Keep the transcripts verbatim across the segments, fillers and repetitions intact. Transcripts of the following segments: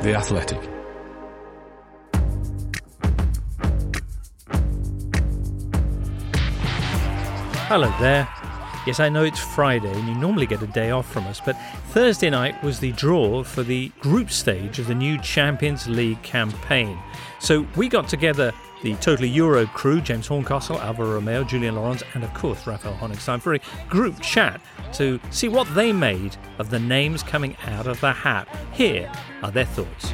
The Athletic. Hello there. Yes, I know it's Friday and you normally get a day off from us, but Thursday night was the draw for the group stage of the new Champions League campaign. So we got together the Totally Euro crew, James Horncastle, Alvaro Romeo, Julian Laurens, and of course Raphael Honigstein, for a group chat to see what they made of the names coming out of the hat. Here are their thoughts.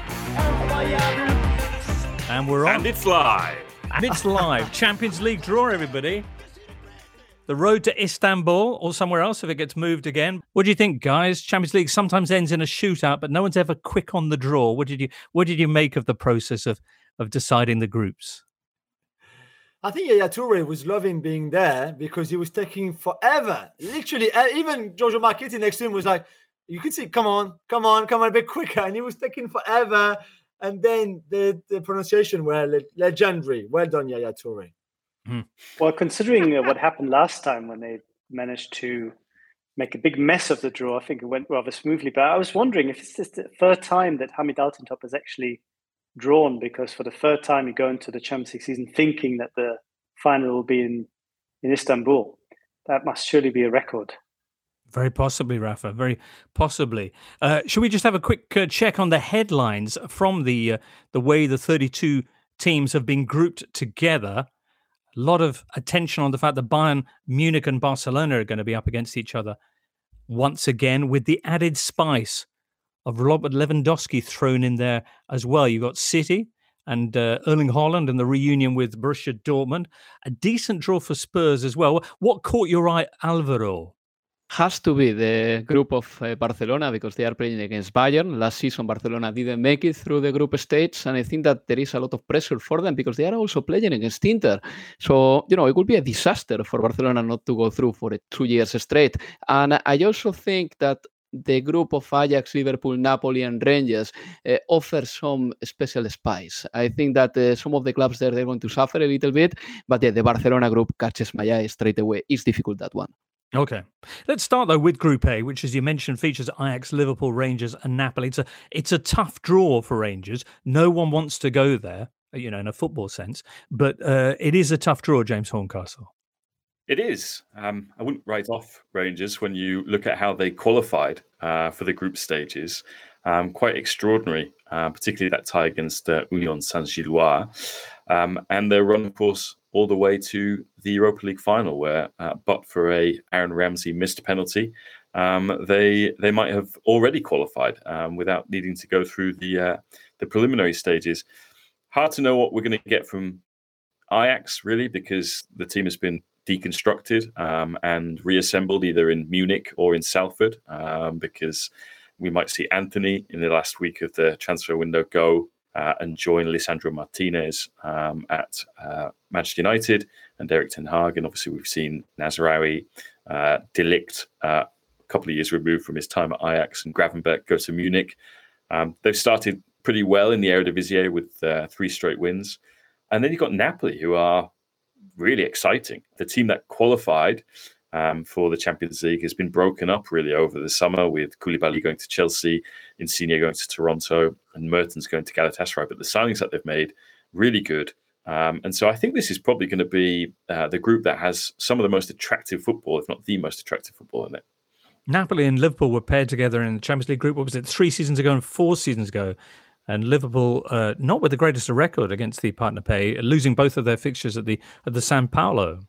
And we're on. And it's live. And it's live. Champions League draw, everybody. The road to Istanbul or somewhere else if it gets moved again. What do you think, guys? Champions League sometimes ends in a shootout, but no one's ever quick on the draw. What did you What did you make of the process of of deciding the groups? I think Yaya Toure was loving being there because he was taking forever. Literally, even Giorgio Marchetti next to him was like, you could see, come on, come on, come on, a bit quicker. And he was taking forever. And then the, the pronunciation were le- legendary. Well done, Yaya Toure. Hmm. Well, considering uh, what happened last time when they managed to make a big mess of the draw, I think it went rather smoothly. But I was wondering if it's just the third time that Hamid Altintop has actually drawn, because for the third time you go into the Champions League season thinking that the final will be in, in Istanbul. That must surely be a record. Very possibly, Rafa. Very possibly. Uh, should we just have a quick uh, check on the headlines from the uh, the way the thirty-two teams have been grouped together? A lot of attention on the fact that Bayern, Munich and Barcelona are going to be up against each other once again, with the added spice of Robert Lewandowski thrown in there as well. You've got City and uh, Erling Haaland and the reunion with Borussia Dortmund. A decent draw for Spurs as well. What caught your eye, Alvaro? Has to be the group of uh, Barcelona, because they are playing against Bayern. Last season, Barcelona didn't make it through the group stage, and I think that there is a lot of pressure for them because they are also playing against Inter. So, you know, it would be a disaster for Barcelona not to go through for two years straight. And I also think that the group of Ajax, Liverpool, Napoli and Rangers uh, offers some special spice. I think that uh, some of the clubs there, they're going to suffer a little bit, but yeah, the Barcelona group catches my eye straight away. It's difficult, that one. Okay. Let's start, though, with Group A, which, as you mentioned, features Ajax, Liverpool, Rangers and Napoli. It's a, it's a tough draw for Rangers. No one wants to go there, you know, in a football sense. But uh, it is a tough draw, James Horncastle. It is. Um, I wouldn't write off Rangers when you look at how they qualified uh, for the group stages. Um, quite extraordinary, uh, particularly that tie against uh, Union Saint-Gilloise. Um, and their run, of course, all the way to the Europa League final, where, uh, but for a Aaron Ramsey missed penalty, um, they they might have already qualified um, without needing to go through the uh, the preliminary stages. Hard to know what we're going to get from Ajax, really, because the team has been deconstructed um, and reassembled either in Munich or in Salford, um, because we might see Anthony in the last week of the transfer window go Uh, and join Lisandro Martinez um, at uh, Manchester United and Erik ten Hag. And obviously we've seen Nazraoui, uh, De Ligt, uh, a couple of years removed from his time at Ajax, and Gravenberch go to Munich. Um, they've started pretty well in the Eredivisie with uh, three straight wins. And then you've got Napoli, who are really exciting. The team that qualified Um, for the Champions League has been broken up really over the summer, with Koulibaly going to Chelsea, Insigne going to Toronto, and Mertens going to Galatasaray. But the signings that they've made, really good. Um, and so I think this is probably going to be uh, the group that has some of the most attractive football, if not the most attractive football in it. Napoli and Liverpool were paired together in the Champions League group, what was it, three seasons ago and four seasons ago. And Liverpool, uh, not with the greatest record against the partner pay, losing both of their fixtures at the at the San Paolo.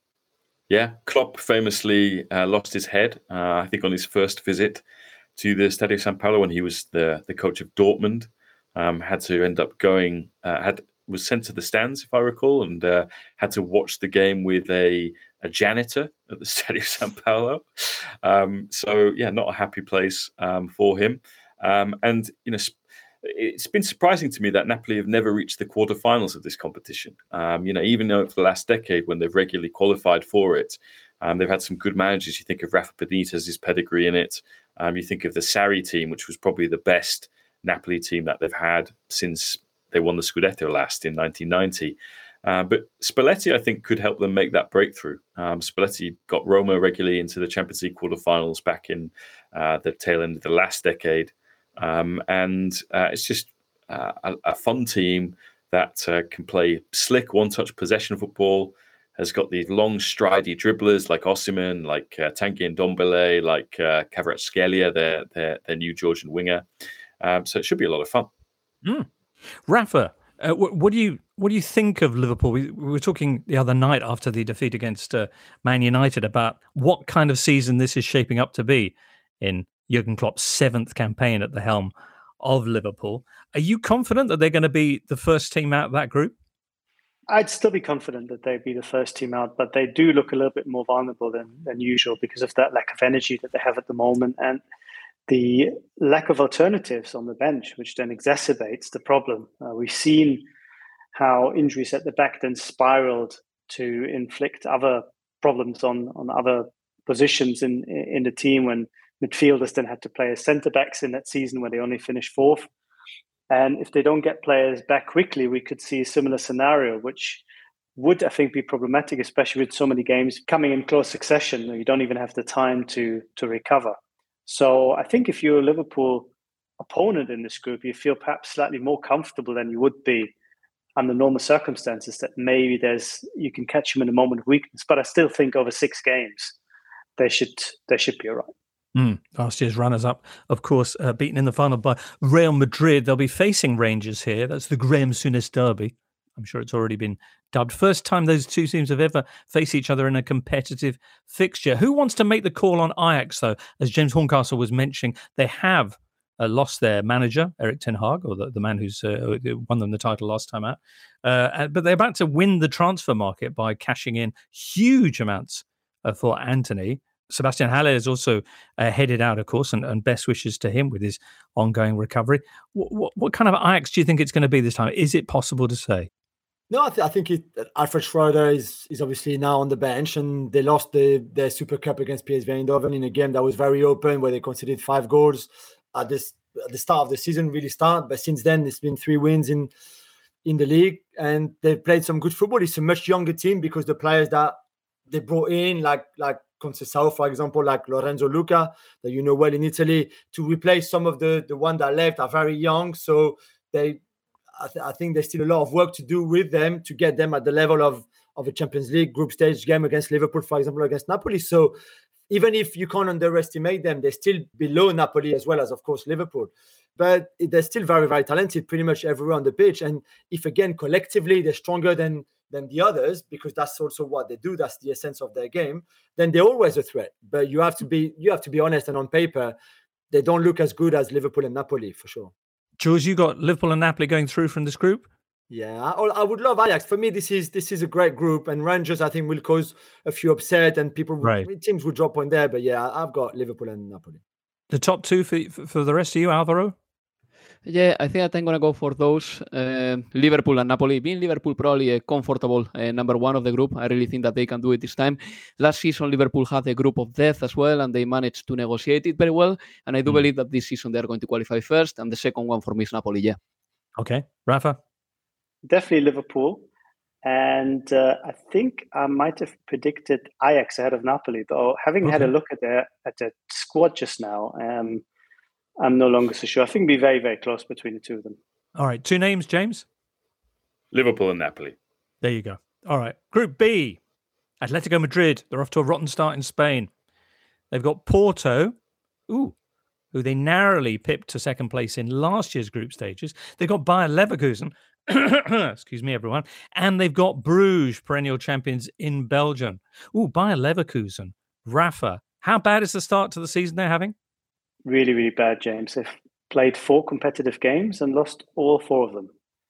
Yeah, Klopp famously uh, lost his head, uh, I think, on his first visit to the Stadio San Paolo when he was the, the coach of Dortmund. Um, had to end up going, uh, had was sent to the stands, if I recall, and uh, had to watch the game with a, a janitor at the Stadio San Paolo. Um, so, yeah, not a happy place um, for him. Um, and, you know, it's been surprising to me that Napoli have never reached the quarterfinals of this competition. Um, you know, even though for the last decade, when they've regularly qualified for it, um, they've had some good managers. You think of Rafa Benitez's pedigree in it. Um, you think of the Sarri team, which was probably the best Napoli team that they've had since they won the Scudetto last in nineteen ninety. Uh, but Spalletti, I think, could help them make that breakthrough. Um, Spalletti got Roma regularly into the Champions League quarterfinals back in uh, the tail end of the last decade. Um, and uh, it's just uh, a, a fun team that uh, can play slick one-touch possession football, has got these long, stridey dribblers like Osimhen, like uh, Tanguy Ndombele, like uh, Kvaratskhelia, their, their their new Georgian winger. Um, so it should be a lot of fun. Mm. Rafa, uh, what, what do you what do you think of Liverpool? We, we were talking the other night after the defeat against uh, Man United about what kind of season this is shaping up to be in Jurgen Klopp's seventh campaign at the helm of Liverpool. Are you confident that they're going to be the first team out of that group? I'd still be confident that they'd be the first team out, but they do look a little bit more vulnerable than, than usual because of that lack of energy that they have at the moment and the lack of alternatives on the bench, which then exacerbates the problem. Uh, we've seen how injuries at the back then spiraled to inflict other problems on, on other positions in, in the team when midfielders then had to play as centre-backs in that season where they only finished fourth. And if they don't get players back quickly, we could see a similar scenario, which would, I think, be problematic, especially with so many games coming in close succession. You don't even have the time to, to recover. So I think if you're a Liverpool opponent in this group, you feel perhaps slightly more comfortable than you would be under normal circumstances, that maybe there's you can catch them in a moment of weakness. But I still think over six games, they should they should be all right. Mm, last year's runners-up, of course, uh, beaten in the final by Real Madrid. They'll be facing Rangers here. That's the Graham Souness derby. I'm sure it's already been dubbed. First time those two teams have ever faced each other in a competitive fixture. Who wants to make the call on Ajax, though? As James Horncastle was mentioning, they have uh, lost their manager, Erik ten Hag, or the, the man who's uh, won them the title last time out. Uh, but they're about to win the transfer market by cashing in huge amounts uh, for Antony. Sebastian Haller is also uh, headed out, of course, and, and best wishes to him with his ongoing recovery. What, what, what kind of Ajax do you think it's going to be this time? Is it possible to say? No, I, th- I think it, Alfred Schroeder is, is obviously now on the bench, and they lost the their Super Cup against P S V Eindhoven in a game that was very open, where they conceded five goals at this at the start of the season, really start. But since then, it's been three wins in in the league, and they've played some good football. It's a much younger team because the players that they brought in, like like Conceição, for example, like Lorenzo Luca, that you know well in Italy, to replace some of the the one that left are very young. So they, I, th- I think there's still a lot of work to do with them to get them at the level of of a Champions League group stage game against Liverpool, for example, against Napoli. So even if you can't underestimate them, they're still below Napoli as well as, of course, Liverpool. But they're still very, very talented, pretty much everywhere on the pitch. And if, again, collectively, they're stronger than than the others, because that's also what they do, that's the essence of their game, then they're always a threat. But you have to be you have to be honest, and on paper, they don't look as good as Liverpool and Napoli, for sure. Jules, you got Liverpool and Napoli going through from this group? Yeah, I, I would love Ajax. For me, this is this is a great group, and Rangers, I think, will cause a few upset, and people, right. teams will drop on there. But yeah, I've got Liverpool and Napoli. The top two for, for the rest of you, Alvaro? Yeah, I think that I'm going to go for those. Uh, Liverpool and Napoli. Being Liverpool probably a comfortable uh, number one of the group. I really think that they can do it this time. Last season, Liverpool had a group of death as well, and they managed to negotiate it very well. And I do mm. believe that this season they are going to qualify first. And the second one for me is Napoli, yeah. Okay. Rafa? Definitely Liverpool. And uh, I think I might have predicted Ajax ahead of Napoli, though having okay. had a look at their at their squad just now, um, I'm no longer so sure. I think it'll be very, very close between the two of them. All right. Two names, James? Liverpool and Napoli. There you go. All right. Group B. Atletico Madrid. They're off to a rotten start in Spain. They've got Porto, ooh, who they narrowly pipped to second place in last year's group stages. They've got Bayer Leverkusen. Excuse me, everyone. And they've got Bruges, perennial champions in Belgium. Ooh, Bayer Leverkusen. Rafa, how bad is the start to the season they're having? Really, really bad, James. They've played four competitive games and lost all four of them.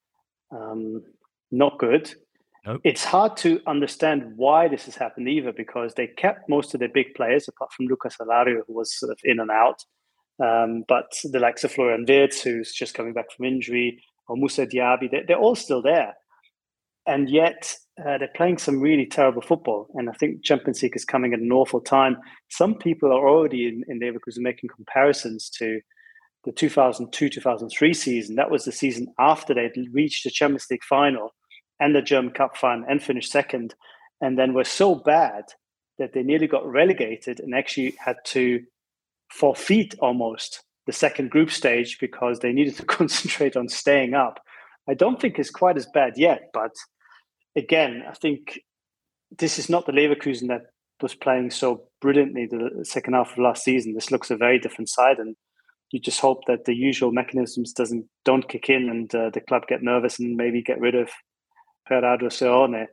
Um, not good. Nope. It's hard to understand why this has happened either, because they kept most of their big players, apart from Lucas Alario, who was sort of in and out. Um, but the likes of Florian Wirtz, who's just coming back from injury, or Moussa Diaby, they're, they're all still there. And yet uh, they're playing some really terrible football. And I think Champions League is coming at an awful time. Some people are already in, in Leverkusen making comparisons to the two thousand two two thousand three season. That was the season after they'd reached the Champions League final and the German Cup final and finished second. And then were so bad that they nearly got relegated and actually had to forfeit almost the the second group stage because they needed to concentrate on staying up. I don't think it's quite as bad yet, but again, I think this is not the Leverkusen that was playing so brilliantly the second half of last season. This looks a very different side, and you just hope that the usual mechanisms doesn't don't kick in and uh, the club get nervous and maybe get rid of Gerardo Seoane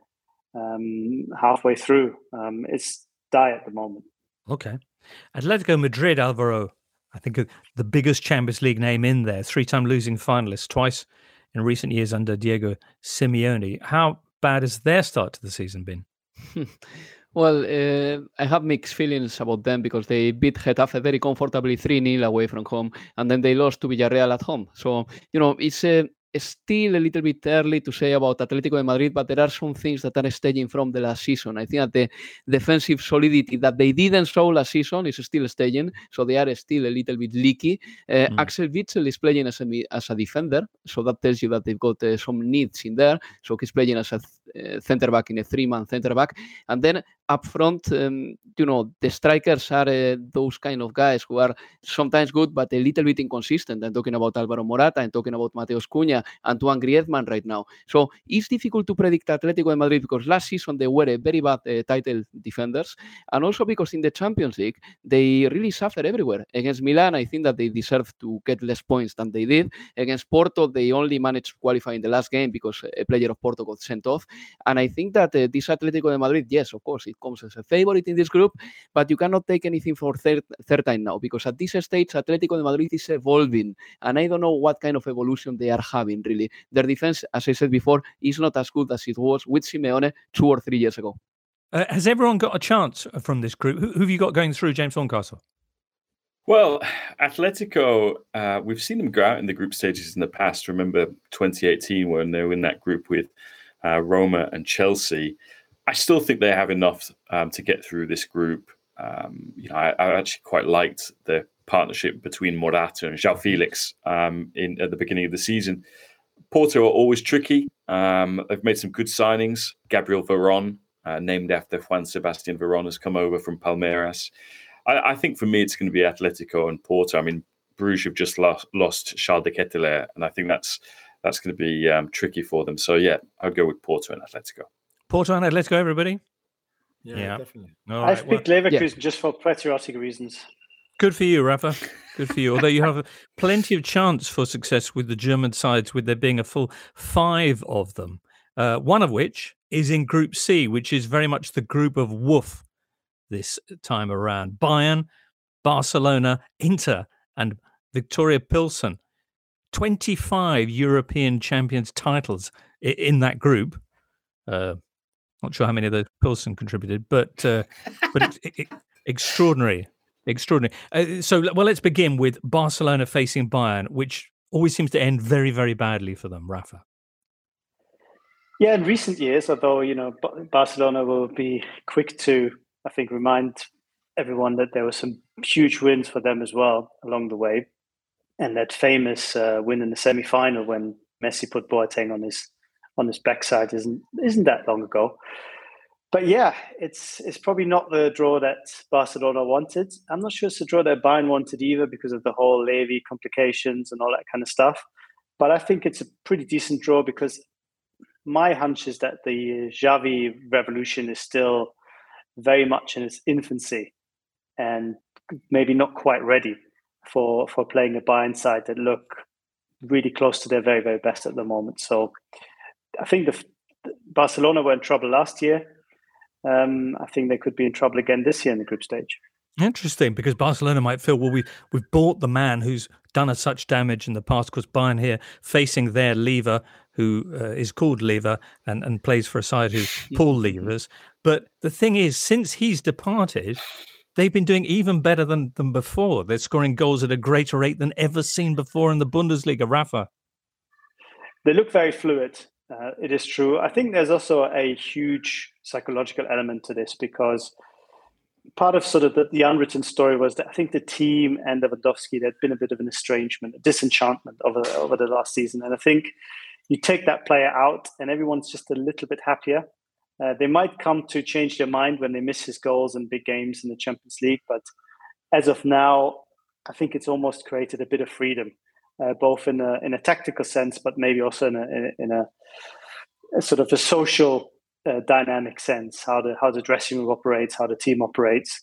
um, halfway through. Um, it's dire at the moment. Okay. Atletico Madrid, Alvaro, I think the biggest Champions League name in there, three-time losing finalists, twice in recent years under Diego Simeone. How bad has their start to the season been? Well, uh, I have mixed feelings about them because they beat Getafe very comfortably three nil away from home, and then they lost to Villarreal at home. So, you know, it's uh, still a little bit early to say about Atletico de Madrid, but there are some things that are staging from the last season. I think that the defensive solidity that they didn't show last season is still staging, so they are still a little bit leaky. Uh, mm. Axel Witsel is playing as a, as a defender, so that tells you that they've got uh, some needs in there. So he's playing as a th- uh, centre back in a three-man centre back, and then up front, um, you know, the strikers are uh, those kind of guys who are sometimes good, but a little bit inconsistent. I'm talking about Alvaro Morata, I'm talking about Mateus Cunha, Antoine Griezmann right now. So it's difficult to predict Atletico de Madrid because last season they were a very bad uh, title defenders, and also because in the Champions League, they really suffer everywhere. Against Milan, I think that they deserve to get less points than they did. Against Porto, they only managed to qualify in the last game because a player of Porto got sent off. And I think that uh, this Atletico de Madrid, yes, of course, it comes as a favorite in this group, but you cannot take anything for third, third time now because at this stage, Atletico de Madrid is evolving, and I don't know what kind of evolution they are having, really. Their defense, as I said before, is not as good as it was with Simeone two or three years ago. Uh, has everyone got a chance from this group? Who, who have you got going through, James Horncastle? Well, Atletico, uh, we've seen them go out in the group stages in the past. Remember twenty eighteen when they were in that group with uh, Roma and Chelsea. I still think they have enough um, to get through this group. Um, you know, I, I actually quite liked the partnership between Morata and João Felix um, in at the beginning of the season. Porto are always tricky. Um, they've made some good signings. Gabriel Veron, uh, named after Juan Sebastian Veron, has come over from Palmeiras. I, I think for me, it's going to be Atletico and Porto. I mean, Bruges have just lost, lost Charles de Ketelaere, and I think that's that's going to be um, tricky for them. So, yeah, I'd go with Porto and Atletico. Porto and Atletico, everybody? Yeah, yeah. Definitely. All right, I've picked well, Leverkusen yeah. just for patriotic reasons. Good for you, Rafa. Good for you. Although you have plenty of chance for success with the German sides, with there being a full five of them, uh, one of which is in Group C, which is very much the group of woof this time around. Bayern, Barcelona, Inter, and Victoria Pilsen. twenty-five European Champions titles in that group. Uh, not sure how many of those Pilsen contributed, but uh, but it's it, it, extraordinary. Extraordinary. Uh, so, well, let's begin with Barcelona facing Bayern, which always seems to end very, very badly for them, Rafa. Yeah, in recent years, although, you know, Barcelona will be quick to, I think, remind everyone that there were some huge wins for them as well along the way. And that famous uh, win in the semi-final when Messi put Boateng on his on his backside isn't isn't that long ago. But yeah, it's it's probably not the draw that Barcelona wanted. I'm not sure it's the draw that Bayern wanted either because of the whole Levy complications and all that kind of stuff. But I think it's a pretty decent draw because my hunch is that the Xavi revolution is still very much in its infancy and maybe not quite ready for, for playing a Bayern side that look really close to their very, very best at the moment. So I think the Barcelona were in trouble last year. Um, I think they could be in trouble again this year in the group stage. Interesting, because Barcelona might feel, well, we, we've bought the man who's done us such damage in the past, because Bayern here facing their Lever, who uh, is called Lever and, and plays for a side who's Paul Levers. But the thing is, since he's departed, they've been doing even better than, than before. They're scoring goals at a greater rate than ever seen before in the Bundesliga. Rafa? They look very fluid. Uh, it is true. I think there's also a huge psychological element to this because part of sort of the, the unwritten story was that I think the team and Lewandowski, there'd been a bit of an estrangement, a disenchantment over, over the last season. And I think you take that player out and everyone's just a little bit happier. Uh, they might come to change their mind when they miss his goals in big games in the Champions League. But as of now, I think it's almost created a bit of freedom, uh, both in a in a tactical sense, but maybe also in a in a, a sort of a social uh, dynamic sense. How the how the dressing room operates, how the team operates.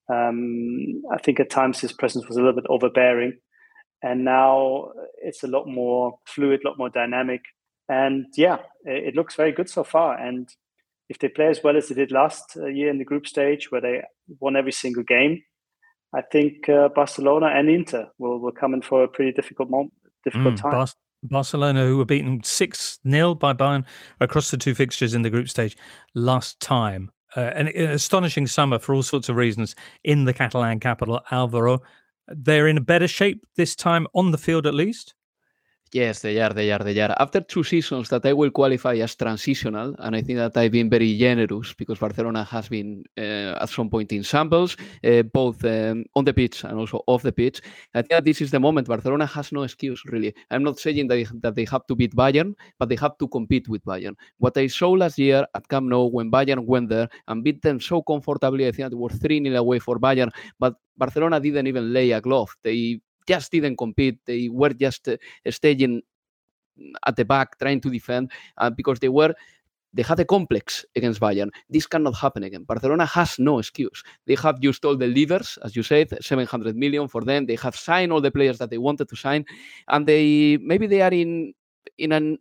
Um, I think at times his presence was a little bit overbearing, and now it's a lot more fluid, a lot more dynamic. And yeah, it, it looks very good so far. And if they play as well as they did last uh, year in the group stage, where they won every single game, I think uh, Barcelona and Inter will, will come in for a pretty difficult moment, difficult Mm, time. Bar- Barcelona, who were beaten six nil by Bayern across the two fixtures in the group stage last time. Uh, an, an astonishing summer for all sorts of reasons in the Catalan capital, Alvaro. They're in a better shape this time on the field, at least. Yes, they are, they are, they are. After two seasons that I will qualify as transitional, and I think that I've been very generous because Barcelona has been uh, at some point in samples, uh, both um, on the pitch and also off the pitch. I think that this is the moment. Barcelona has no excuse, really. I'm not saying that they, that they have to beat Bayern, but they have to compete with Bayern. What I saw last year at Camp Nou when Bayern went there and beat them so comfortably, I think that it was three nil away for Bayern, but Barcelona didn't even lay a glove. They just didn't compete. They were just uh, staying at the back, trying to defend, uh, because they were they had a complex against Bayern. This cannot happen again. Barcelona has no excuse. They have used all the levers, as you said, seven hundred million for them. They have signed all the players that they wanted to sign, and they maybe they are in in an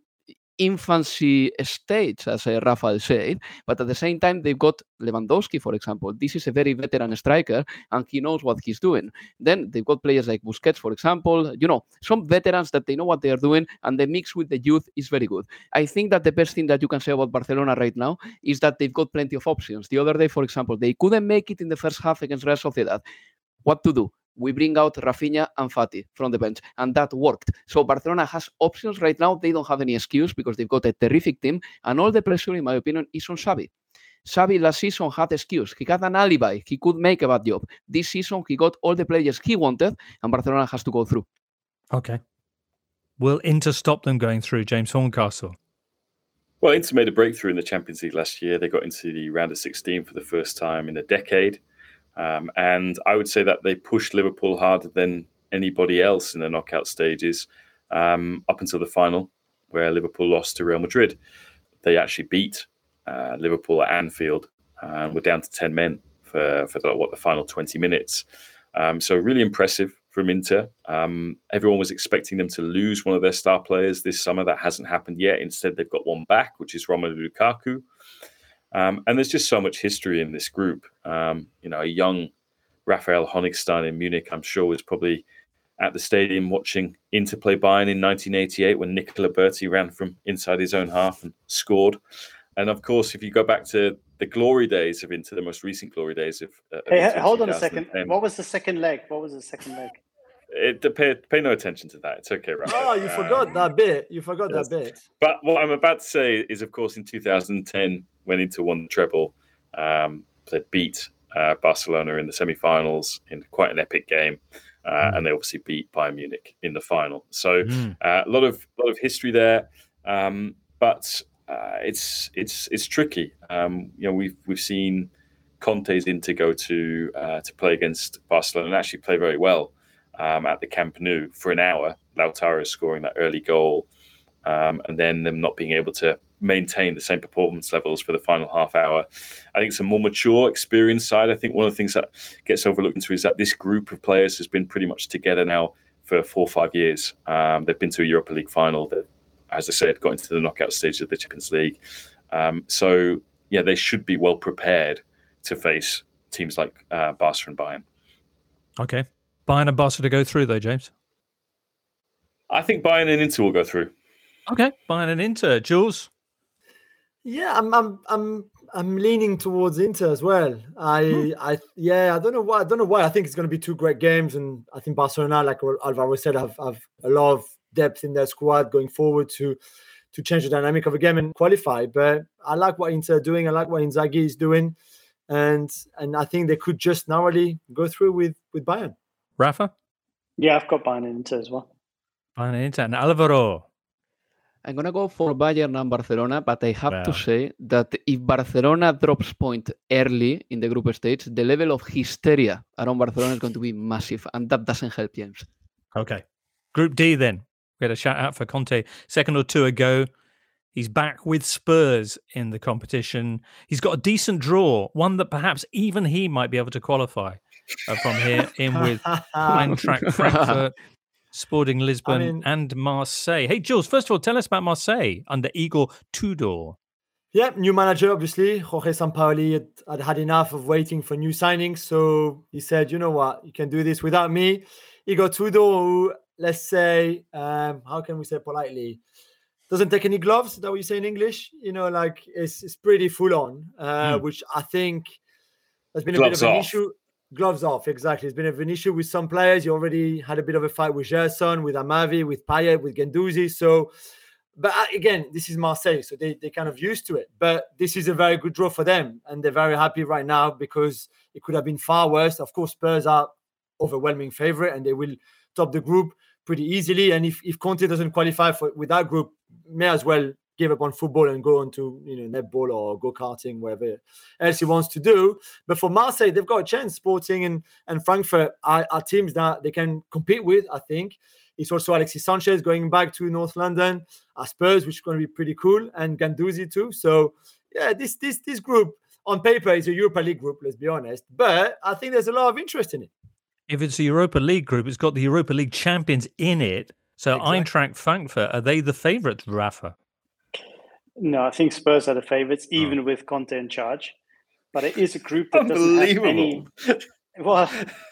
infancy stage, as uh, Rafael said, but at the same time, they've got Lewandowski, for example. This is a very veteran striker, and he knows what he's doing. Then they've got players like Busquets, for example, you know, some veterans that they know what they are doing, and the mix with the youth is very good. I think that the best thing that you can say about Barcelona right now is that they've got plenty of options. The other day, for example, they couldn't make it in the first half against Real Sociedad. What to do? We bring out Rafinha and Fati from the bench, and that worked. So Barcelona has options right now. They don't have any excuse because they've got a terrific team, and all the pressure, in my opinion, is on Xavi. Xavi last season had excuse. He got an alibi. He could make a bad job. This season, he got all the players he wanted, and Barcelona has to go through. Okay. Will Inter stop them going through, James Horncastle? Well, Inter made a breakthrough in the Champions League last year. They got into the round of sixteen for the first time in a decade. Um, and I would say that they pushed Liverpool harder than anybody else in the knockout stages um, up until the final, where Liverpool lost to Real Madrid. They actually beat uh, Liverpool at Anfield and were down to ten men for, for the, what, the final twenty minutes. Um, so really impressive from Inter. Um, everyone was expecting them to lose one of their star players this summer. That hasn't happened yet. Instead, they've got one back, which is Romelu Lukaku. Um, and there's just so much history in this group. Um, you know, a young Raphael Honigstein in Munich, I'm sure, was probably at the stadium watching Inter play Bayern in nineteen eighty-eight when Nicola Berti ran from inside his own half and scored. And of course, if you go back to the glory days of Inter, the most recent glory days of, uh, of Hey, Inter hold on a second. What was the second leg? What was the second leg? It, pay, pay no attention to that. It's okay, Raphael. Oh, you forgot um, that bit. You forgot yes. that bit. But what I'm about to say is, of course, in two thousand ten, when Inter won the treble, um, they beat uh, Barcelona in the semi-finals in quite an epic game, uh, mm. and they obviously beat Bayern Munich in the final. So mm. uh, a lot of lot of history there, um, but uh, it's it's it's tricky. Um, you know, we've we've seen Conte's Inter go to uh, to play against Barcelona and actually play very well. Um, at the Camp Nou for an hour, Lautaro scoring that early goal, um, and then them not being able to maintain the same performance levels for the final half hour. I think it's a more mature, experienced side. I think one of the things that gets overlooked into is that this group of players has been pretty much together now for four or five years. Um, they've been to a Europa League final. That, as I said, got into the knockout stage of the Champions League. Um, so, yeah, they should be well prepared to face teams like uh, Barca and Bayern. Okay. Bayern and Barca to go through, though, James? I think Bayern and Inter will go through. Okay, Bayern and Inter. Jules? Yeah, I'm, I'm, I'm, I'm leaning towards Inter as well. I, hmm. I, yeah, I don't know why. I don't know why. I think it's going to be two great games, and I think Barcelona, like Alvaro said, have, have a lot of depth in their squad going forward to, to change the dynamic of a game and qualify. But I like what Inter are doing. I like what Inzaghi is doing, and and I think they could just narrowly go through with with Bayern. Rafa? Yeah, I've got Bayern and Inter as well. Bayern and Inter. And Alvaro? I'm going to go for Bayern and Barcelona, but I have Wow. to say that if Barcelona drops point early in the group stage, the level of hysteria around Barcelona is going to be massive, and that doesn't help James. Okay. Group D then. We had a shout out for Conte second or two ago. He's back with Spurs in the competition. He's got a decent draw, one that perhaps even he might be able to qualify uh, from here in with Eintracht Frankfurt, Sporting Lisbon, I mean- and Marseille. Hey, Jules, first of all, tell us about Marseille under Igor Tudor. Yeah, new manager, obviously. Jorge Sampaoli had, had had enough of waiting for new signings. So he said, you know what, you can do this without me. Igor Tudor, who, let's say, um, how can we say politely, doesn't take any gloves. Is that what you say in English? You know, like it's, it's pretty full on, uh, Mm. which I think has been a Gloves bit of an off. issue. Gloves off, exactly. It's been an issue with some players. You already had a bit of a fight with Gerson, with Amavi, with Payet, with Guendouzi. So, but uh, again, this is Marseille, so they they kind of used to it. But this is a very good draw for them, and they're very happy right now because it could have been far worse. Of course, Spurs are overwhelming favorite, and they will top the group pretty easily. And if if Conte doesn't qualify for with that group, may as well give up on football and go on to, you know, netball or go-karting, whatever else he wants to do. But for Marseille, they've got a chance. Sporting and, and Frankfurt are, are teams that they can compete with, I think. It's also Alexis Sanchez going back to North London, uh, Spurs, which is going to be pretty cool, and Guendouzi too. So, yeah, this this this group on paper is a Europa League group, let's be honest. But I think there's a lot of interest in it. If it's a Europa League group, it's got the Europa League champions in it. So Exactly. Eintracht Frankfurt, are they the favourites, Rafa? No, I think Spurs are the favourites, even with Conte in charge. But it is a group that doesn't have any. Unbelievable. Well,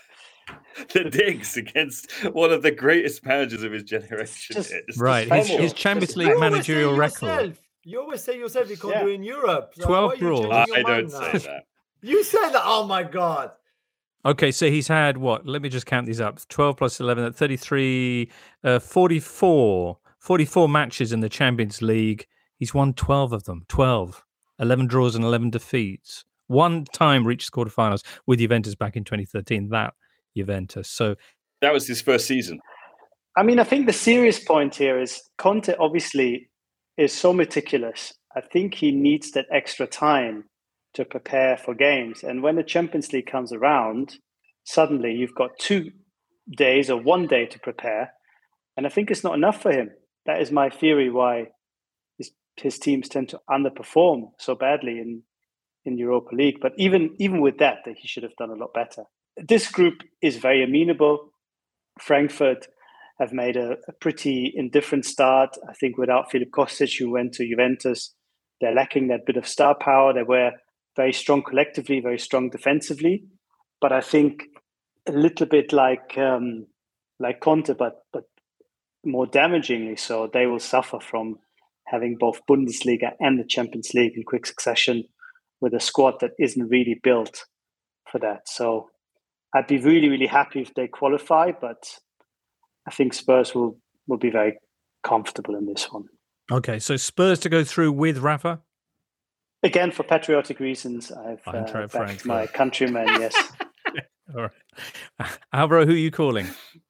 The digs against one of the greatest managers of his generation. just- It's Right, just his, formal. his Champions Just League You always say managerial record. yourself- You always say yourself you can't Yeah. do it in Europe. So twelve why are you draws. changing I your don't mind say now? that. You said that. Oh my God. Okay, so he's had what? Let me just count these up. twelve plus eleven, thirty-three, uh, forty-four, forty-four matches in the Champions League. He's won twelve of them. twelve. eleven draws and eleven defeats. One time reached quarterfinals with Juventus back in twenty thirteen. That Juventus. So That was his first season. I mean, I think the serious point here is Conte obviously is so meticulous. I think he needs that extra time to prepare for games. And when the Champions League comes around, suddenly you've got two days or one day to prepare. And I think it's not enough for him. That is my theory why his, his teams tend to underperform so badly in, in Europa League. But even, even with that, that he should have done a lot better. This group is very amenable. Frankfurt have made a, a pretty indifferent start. I think without Filip Kostic, who went to Juventus, they're lacking that bit of star power. They were very strong collectively, very strong defensively. But I think a little bit like um, like Conte, but but more damagingly so, they will suffer from having both Bundesliga and the Champions League in quick succession with a squad that isn't really built for that. So I'd be really, really happy if they qualify, but I think Spurs will, will be very comfortable in this one. okay, so Spurs to go through with Rafa. Again, for patriotic reasons, I've uh, Eintracht backed Frankfurt. my countrymen, yes. All right, Alvaro, who are you calling?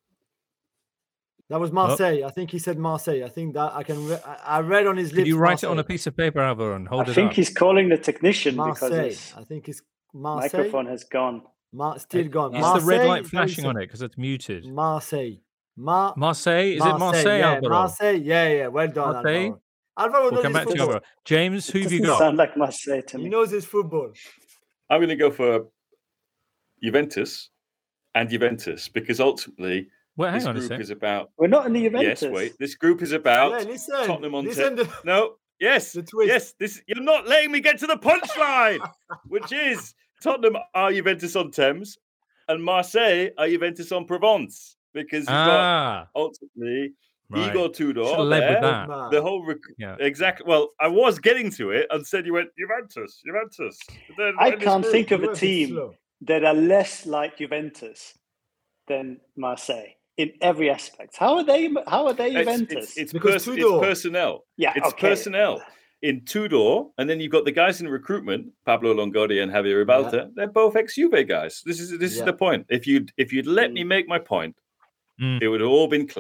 That was Marseille. I think he said Marseille. I think that I can. Re- I I read on his lips. Could you write it on a Marseille. piece of paper, Alvaro, and hold I it think up? he's calling the technician because Marseille. his I think it's Marseille. microphone has gone. Mar- still gone. Is Marseille, the red light is what he flashing on said. it because it's muted? Marseille. Mar- Marseille? Is it Marseille, yeah, Alvaro? Marseille. Yeah, yeah. Well done, Marseille? Alvaro. Alvaro We'll knows come his back to you, football. Alvaro. James, who It have you doesn't got? sound like Marseille to He me. knows his football. I'm going to go for Juventus and Juventus because ultimately Well, hang this on a group sec. is about. We're not in the Juventus. Yes, wait. This group is about Yeah, listen. Tottenham on listen te- to- No, yes, The twist. yes. This you're not letting me get to the punchline, which is Tottenham are Juventus on Thames, and Marseille are Juventus on Provence because you've got Ah, ultimately right. Igor Tudor Should have led with there. that. Man. The whole rec- Yeah. exactly. Well, I was getting to it and said you went Juventus, Juventus. They're I in this can't group. think of a Juventus is team slow. that are less like Juventus than Marseille in every aspect. How are they? How are they It's, Juventus? it's, it's, Because pers- it's Tudor- personnel. yeah, It's okay. personnel. In Tudor, and then you've got the guys in recruitment, Pablo Longoria and Javier Ribalta. They're both ex-Juve guys. This is this is Yeah. the point. If you'd if you'd let me Mm. make my point, Mm. it would have all been clear.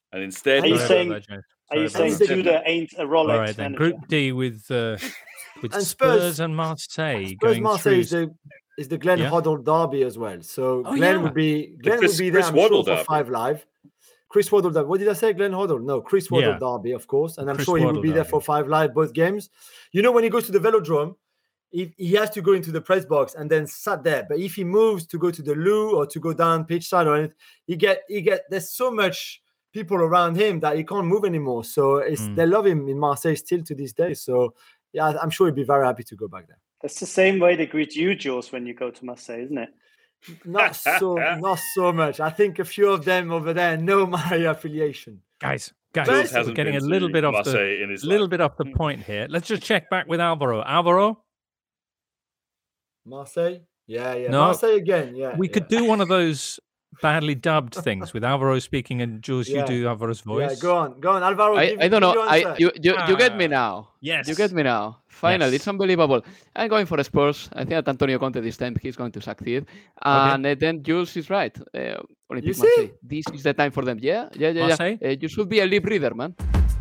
And instead, Are you he's- saying- Sorry about that, James. Are you Sorry saying about that. Tudor ain't a Rolex All right, then. manager? Group D with uh, with And Spurs, Spurs- and Marseille Spurs going Marseille through. is the is the Glenn Yeah. Hoddle derby as well. So Oh, Glenn yeah. would be Glenn Chris- would be there. Chris I'm Waddle sure for derby. Five Live. Chris Waddle derby. What did I say? Glenn Hoddle? No, Chris Waddle Yeah. derby, of course. And I'm Chris sure he Waddle will be there derby. for Five Live both games. You know, when he goes to the Velodrome, he, he has to go into the press box and then sat there. But if he moves to go to the loo or to go down pitch side or anything, he get he get there's so much people around him that he can't move anymore. So it's Mm. they love him in Marseille still to this day. So yeah, I'm sure he'd be very happy to go back there. That's the same way they greet you, Jules, when you go to Marseille, isn't it? Not so, not so much. I think a few of them over there know my affiliation. Guys, guys, Jules we're hasn't getting a been little to bit off the Marseille in his little life. bit off the point here. Let's just check back with Alvaro. Alvaro, Marseille, yeah, yeah. No. Marseille again, yeah. we yeah. could do one of those badly dubbed things with Alvaro speaking and Jules, Yeah. you do Alvaro's voice. Yeah, go on, go on, Alvaro. I, give, I don't give know. your I answer. you you, you get me Ah, now. Yes. You get me now. Finally, Yes. it's unbelievable. I'm going for Spurs. I think that Antonio Conte this time he's going to succeed. And uh, then Jules is right. Uh, Olympique You see? Marseille. This is the time for them. Yeah, yeah, yeah, Marseille? yeah. Uh, you should be a lip reader, man.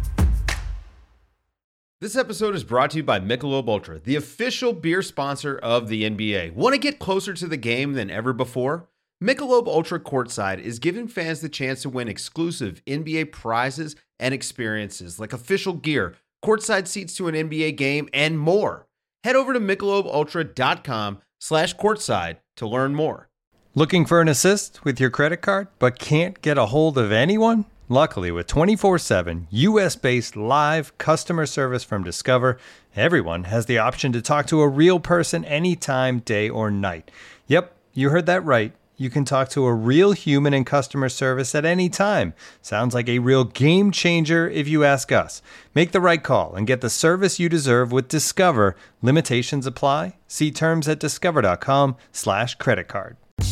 This episode is brought to you by Michelob Ultra, the official beer sponsor of the N B A. Want to get closer to the game than ever before? Michelob Ultra Courtside is giving fans the chance to win exclusive N B A prizes and experiences like official gear, courtside seats to an N B A game, and more. Head over to michelobultra.com slash courtside to learn more. Looking for an assist with your credit card, but can't get a hold of anyone? Luckily, with twenty-four seven U S-based live customer service from Discover, everyone has the option to talk to a real person anytime, day or night. Yep, you heard that right. You can talk to a real human in customer service at any time. Sounds like a real game changer if you ask us. Make the right call and get the service you deserve with Discover. Limitations apply. See terms at discover.com slash credit card.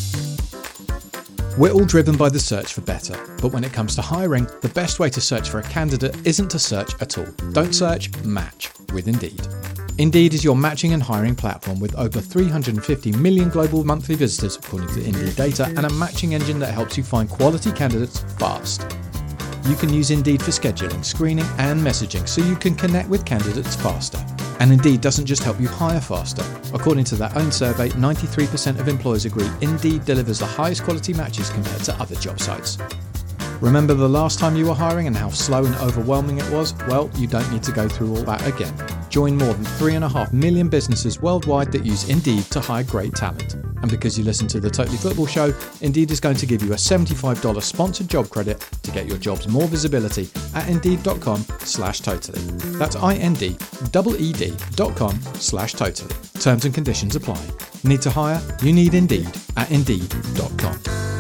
We're all driven by the search for better, but when it comes to hiring, the best way to search for a candidate isn't to search at all. Don't search, match with Indeed. Indeed is your matching and hiring platform with over three hundred fifty million global monthly visitors according to Indeed data, and a matching engine that helps you find quality candidates fast. You can use Indeed for scheduling, screening and messaging so you can connect with candidates faster. And Indeed doesn't just help you hire faster. According to their own survey, ninety-three percent of employers agree Indeed delivers the highest quality matches compared to other job sites. Remember the last time you were hiring and how slow and overwhelming it was? Well, you don't need to go through all that again. Join more than three and a half million businesses worldwide that use Indeed to hire great talent. And because you listen to the Totally Football Show, Indeed is going to give you a seventy-five dollars sponsored job credit to get your jobs more visibility at indeed.com slash totally. That's I-N-D-E-E-D dot com slash totally. Terms and conditions apply. Need to hire? You need Indeed at indeed dot com.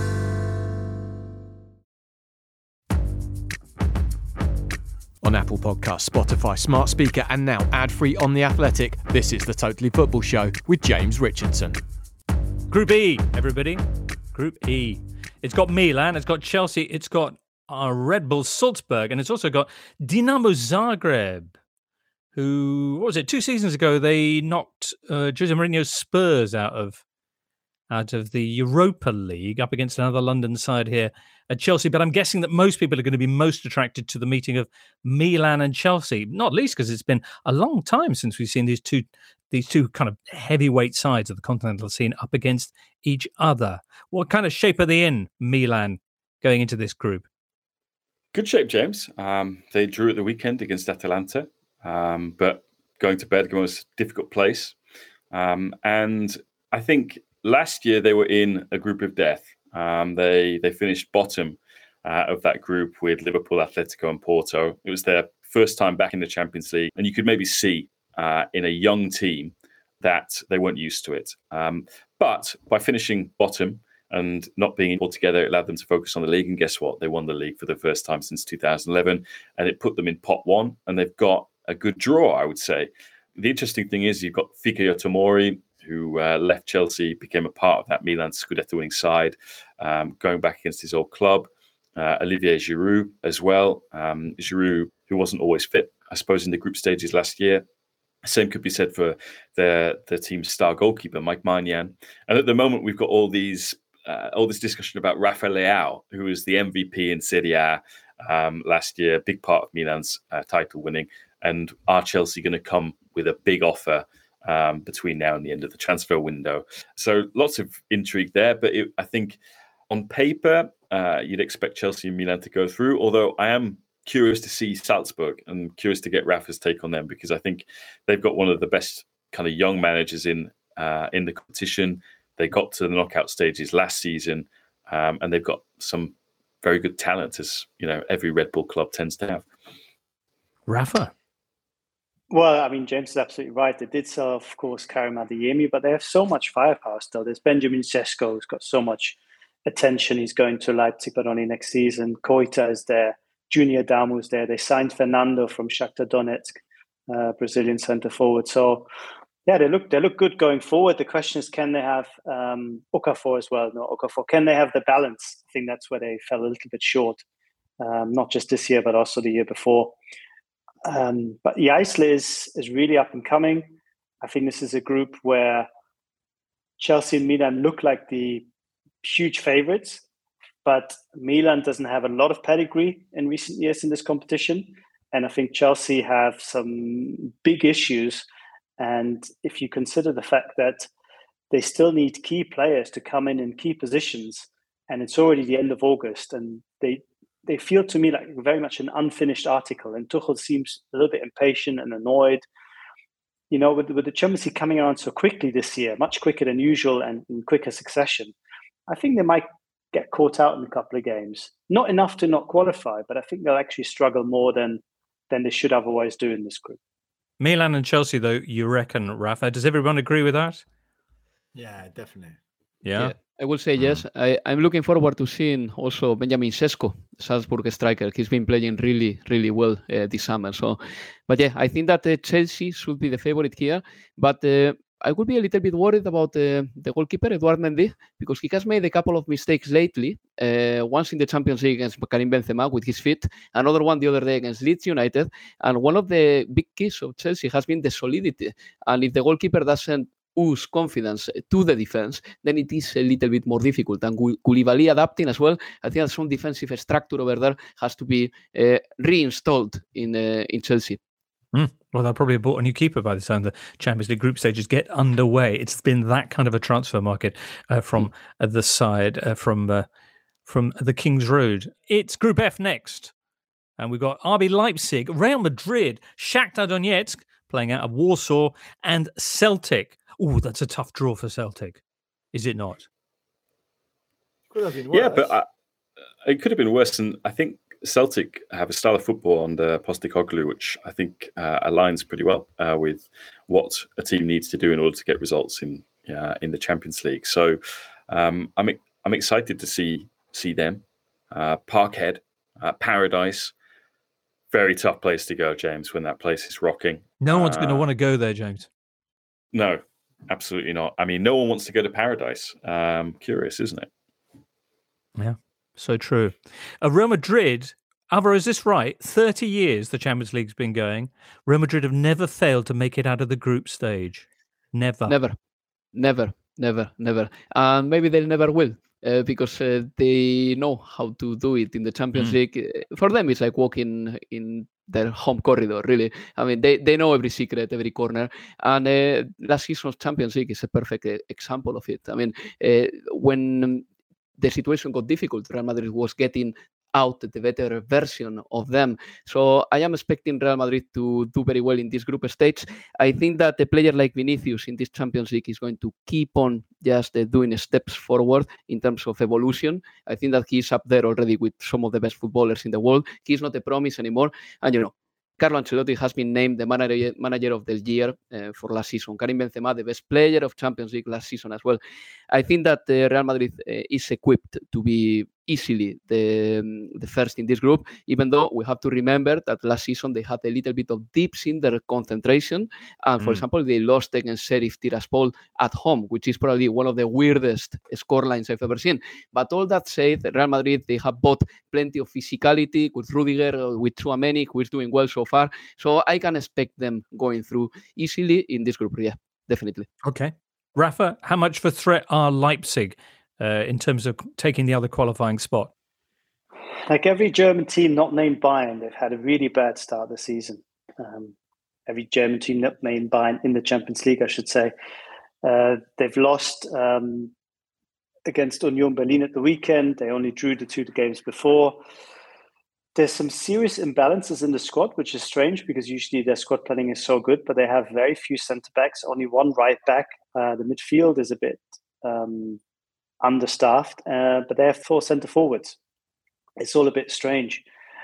On Apple Podcasts, Spotify, Smart Speaker, and now ad-free on The Athletic, this is the Totally Football Show with James Richardson. Group E, everybody. Group E. It's got Milan, it's got Chelsea, it's got uh, Red Bull Salzburg, and it's also got Dinamo Zagreb, who, what was it, two seasons ago, they knocked uh, Jose Mourinho's Spurs out of out of the Europa League up against another London side here at Chelsea. But I'm guessing that most people are going to be most attracted to the meeting of Milan and Chelsea, not least because it's been a long time since we've seen these two these two kind of heavyweight sides of the continental scene up against each other. What kind of shape are they in, Milan, going into this group? Good shape, James. Um, they drew at the weekend against Atalanta, um, but going to Bergamo was a difficult place. Um, and I think last year they were in a group of death. Um, they they finished bottom uh, of that group with Liverpool, Atletico, and Porto. It was their first time back in the Champions League, and you could maybe see uh, in a young team that they weren't used to it. Um, but by finishing bottom and not being all together, it allowed them to focus on the league. And guess what? They won the league for the first time since two thousand eleven, and it put them in pot one. And they've got a good draw, I would say. The interesting thing is you've got Fikayo Tomori, who uh, left Chelsea, became a part of that Milan Scudetto winning side, um, going back against his old club. Uh, Olivier Giroud as well. Um, Giroud, who wasn't always fit, I suppose, in the group stages last year. Same could be said for their, their team's star goalkeeper, Mike Maignan. And at the moment, we've got all these uh, all this discussion about Rafa Leao, who is the M V P in Serie A, um, last year, big part of Milan's uh, title winning. And are Chelsea going to come with a big offer um, between now and the end of the transfer window? So lots of intrigue there. But it, I think on paper, uh, you'd expect Chelsea and Milan to go through, although I am curious to see Salzburg and curious to get Rafa's take on them, because I think they've got one of the best kind of young managers in uh, in the competition. They got to the knockout stages last season, um, and they've got some very good talent, as you know, every Red Bull club tends to have. Rafa? Well, I mean, James is absolutely right. They did sell, of course, Karim Adeyemi, but they have so much firepower still. There's Benjamin Sesko, who's got so much attention. He's going to Leipzig, but only next season. Koita is there. Junior Damu is there. They signed Fernando from Shakhtar Donetsk, uh, Brazilian centre forward. So, yeah, they look they look good going forward. The question is, can they have um, Okafor as well? No, Okafor. Can they have the balance? I think that's where they fell a little bit short, um, not just this year, but also the year before. Um, but Yaisle is, is really up and coming. I think this is a group where Chelsea and Milan look like the huge favourites, but Milan doesn't have a lot of pedigree in recent years in this competition. And I think Chelsea have some big issues. And if you consider the fact that they still need key players to come in in key positions, and it's already the end of August, and they they feel to me like very much an unfinished article. And Tuchel seems a little bit impatient and annoyed. You know, with, with the Champions League coming around so quickly this year, much quicker than usual and in quicker succession, I think they might get caught out in a couple of games. Not enough to not qualify, but I think they'll actually struggle more than than they should otherwise do in this group. Milan and Chelsea, though, you reckon, Rafa? Does everyone agree with that? Yeah, definitely. Yeah. Yeah, I will say yes. I, I'm looking forward to seeing also Benjamin Sesko, Salzburg striker. He's been playing really, really well uh, this summer. So, but yeah, I think that uh, Chelsea should be the favorite here. But uh, I would be a little bit worried about uh, the goalkeeper, Edouard Mendy, because he has made a couple of mistakes lately. Uh, once in the Champions League against Karim Benzema with his feet, another one the other day against Leeds United. And one of the big keys of Chelsea has been the solidity. And if the goalkeeper doesn't ooze confidence to the defense, then it is a little bit more difficult. And Koulibaly adapting as well. I think that some defensive structure over there has to be uh, reinstalled in uh, in Chelsea. Mm. Well, they'll probably have bought a new keeper by the time the Champions League group stages get underway. It's been that kind of a transfer market uh, from uh, the side, uh, from uh, from the King's Road. It's Group F next. And we've got R B Leipzig, Real Madrid, Shakhtar Donetsk, playing out of Warsaw, and Celtic. Oh, that's a tough draw for Celtic, is it not? Could have been worse. Yeah, but I, it could have been worse. And I think Celtic have a style of football under Postecoglou, which I think uh, aligns pretty well uh, with what a team needs to do in order to get results in uh, in the Champions League. So um, I'm I'm excited to see see them. Uh, Parkhead, uh, Paradise, very tough place to go, James, when that place is rocking. No one's uh, going to want to go there, James. No, absolutely not. I mean, no one wants to go to Paradise. Um, curious, isn't it? Yeah, so true. Uh, Real Madrid, Alvaro, is this right? thirty years the Champions League's been going. Real Madrid have never failed to make it out of the group stage. Never. Never, never, never, never. And maybe they'll never will. Uh, because uh, they know how to do it in the Champions mm. League. For them, it's like walking in their home corridor, really. I mean, they, they know every secret, every corner. And uh, last season's Champions League is a perfect uh, example of it. I mean, uh, when the situation got difficult, Real Madrid was getting out the better version of them. So I am expecting Real Madrid to do very well in this group stage. I think that a player like Vinicius in this Champions League is going to keep on just uh, doing steps forward in terms of evolution. I think that he's up there already with some of the best footballers in the world. He's not a promise anymore. And, you know, Carlo Ancelotti has been named the manager, manager of the year uh, for last season. Karim Benzema, the best player of Champions League last season as well. I think that uh, Real Madrid uh, is equipped to be easily the, um, the first in this group, even though we have to remember that last season they had a little bit of dips in their concentration. And for mm. example, they lost against Sheriff Tiraspol at home, which is probably one of the weirdest scorelines I've ever seen. But all that said, Real Madrid, they have bought plenty of physicality with Rudiger, with Tchouameni, who is doing well so far. So I can expect them going through easily in this group. Yeah, definitely. Okay. Rafa, how much of a threat are Leipzig uh, in terms of taking the other qualifying spot? like every German team not named Bayern, they've had a really bad start this season. Um, every German team not named Bayern in the Champions League, I should say. Uh, they've lost um, against Union Berlin at the weekend. They only drew the two games before. There's some serious imbalances in the squad, which is strange because usually their squad planning is so good, but they have very few centre-backs, only one right back. Uh, the midfield is a bit um, understaffed, uh, but they have four centre-forwards. It's all a bit strange.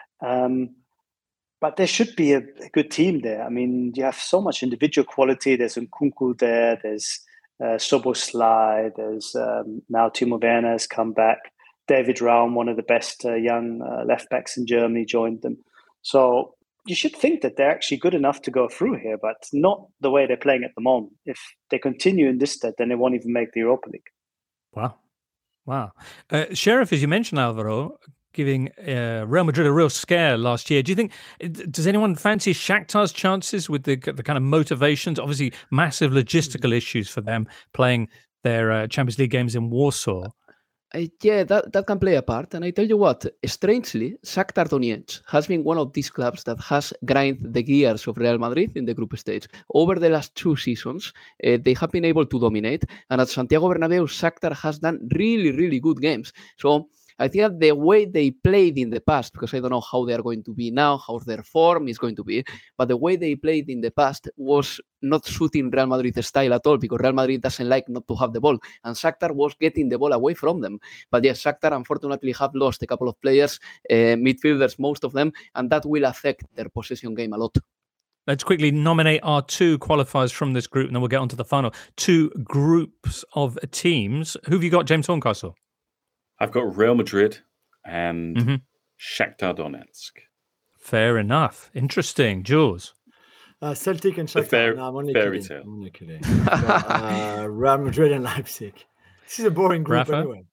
Um, but there should be a, a good team there. I mean, you have so much individual quality. There's Nkunku there, there's uh, Szoboszlai, there's um, now Timo Werner has come back. David Raum, one of the best uh, young uh, left backs in Germany, joined them. So you should think that they're actually good enough to go through here, but not the way they're playing at the moment. If they continue in this state, then they won't even make the Europa League. Wow. Wow. Uh, Sheriff, as you mentioned, Alvaro, giving uh, Real Madrid a real scare last year. Do you think, does anyone fancy Shakhtar's chances with the, the kind of motivations? Obviously, massive logistical issues for them playing their uh, Champions League games in Warsaw. Uh, yeah, that, that can play a part. And I tell you what, strangely, Shakhtar Donetsk has been one of these clubs that has grinded the gears of Real Madrid in the group stage. Over the last two seasons, uh, they have been able to dominate. And at Santiago Bernabeu, Shakhtar has done really, really good games. So I think that the way they played in the past, because I don't know how they are going to be now, how their form is going to be, but the way they played in the past was not suiting Real Madrid's style at all, because Real Madrid doesn't like not to have the ball, and Shakhtar was getting the ball away from them. But yes, Shakhtar unfortunately have lost a couple of players, uh, midfielders, most of them, and that will affect their possession game a lot. Let's quickly nominate our two qualifiers from this group, and then we'll get on to the final. Two groups of teams. Who have you got, James Horncastle? I've got Real Madrid and mm-hmm. Shakhtar Donetsk. Fair enough. Interesting. Jules? Uh, Celtic and Shakhtar. Fair, no, I'm only fairy kidding. tale. I'm only kidding. But, uh, Real Madrid and Leipzig. This is a boring group Rafa? anyway.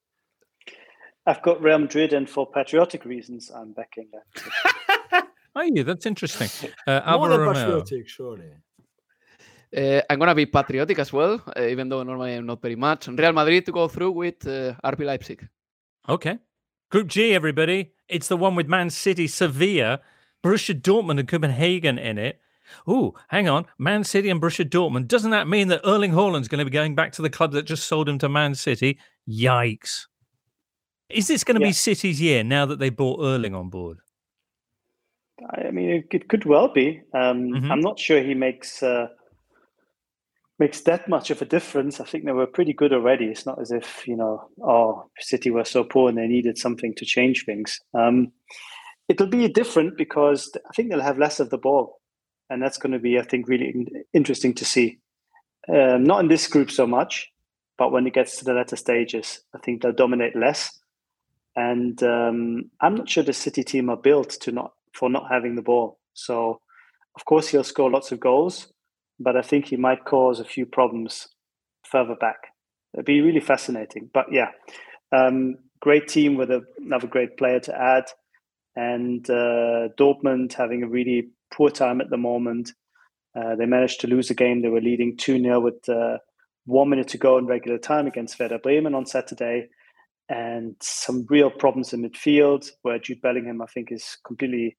I've got Real Madrid, and for patriotic reasons, I'm backing that. Oh, yeah, that's interesting. Uh, More than Romeo. patriotic, surely. Uh, I'm going to be patriotic as well, uh, even though normally I'm not very much. Real Madrid to go through with uh, R B Leipzig. Okay. Group G, everybody. It's the one with Man City, Sevilla, Borussia Dortmund and Copenhagen in it. Ooh, hang on. Man City and Borussia Dortmund. Doesn't that mean that Erling Haaland's going to be going back to the club that just sold him to Man City? Yikes. Is this going to yeah. be City's year now that they brought Erling on board? I mean, it, it could well be. Um, mm-hmm. I'm not sure he makes... Uh, makes that much of a difference. I think they were pretty good already. It's not as if, you know, oh, City were so poor and they needed something to change things. Um, it'll be different because I think they'll have less of the ball. And that's going to be, I think, really in- interesting to see. Um, not in this group so much, but when it gets to the latter stages, I think they'll dominate less. And um, I'm not sure the City team are built to not for not having the ball. So, of course, he'll score lots of goals, but I think he might cause a few problems further back. It'd be really fascinating. But yeah, um, great team with a, another great player to add. And uh, Dortmund having a really poor time at the moment. Uh, they managed to lose a game. They were leading two nil with uh, one minute to go in regular time against Werder Bremen on Saturday. And some real problems in midfield where Jude Bellingham, I think, is completely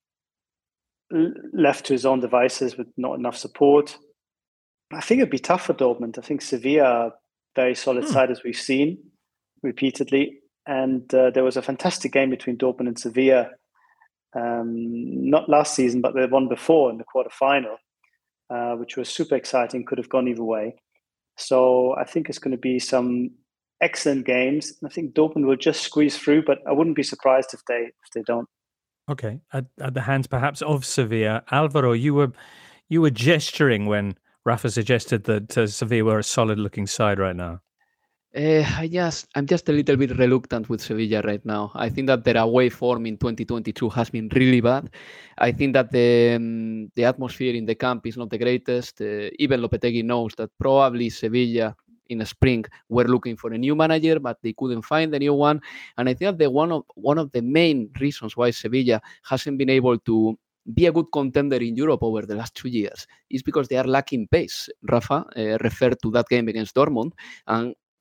left to his own devices with not enough support. I think it'd be tough for Dortmund. I think Sevilla are a very solid hmm. side, as we've seen repeatedly. And uh, there was a fantastic game between Dortmund and Sevilla, um, not last season, but the one before in the quarterfinal, uh, which was super exciting, could have gone either way. So I think it's going to be some excellent games. I think Dortmund will just squeeze through, but I wouldn't be surprised if they if they don't. Okay, at, at the hands perhaps of Sevilla. Alvaro, you were you were gesturing when Rafa suggested that uh, Sevilla were a solid-looking side right now. Uh, I just, I'm just a little bit reluctant with Sevilla right now. I think that their away form in twenty twenty-two has been really bad. I think that the um, the atmosphere in the camp is not the greatest. Uh, even Lopetegui knows that probably Sevilla in the spring were looking for a new manager, but they couldn't find a new one. And I think that the one of one of the main reasons why Sevilla hasn't been able to be a good contender in Europe over the last two years is because they are lacking pace. Rafa uh, referred to that game against Dortmund, and